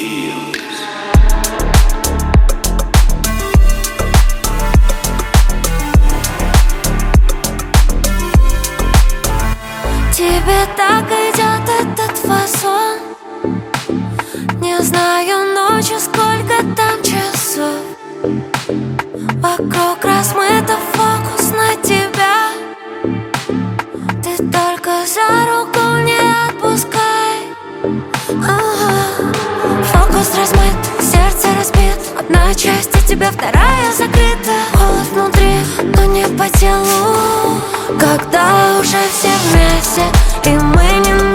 Тебе так идет этот фасон. Не знаю ночью, сколько там часов. Вокруг размыто фокус на тебя. Ты только за руку не отпускай. Фокус размыт, сердце разбит. Одна часть от тебя, вторая закрыта. Холод внутри, но не по телу. Когда уже все вместе, и мы не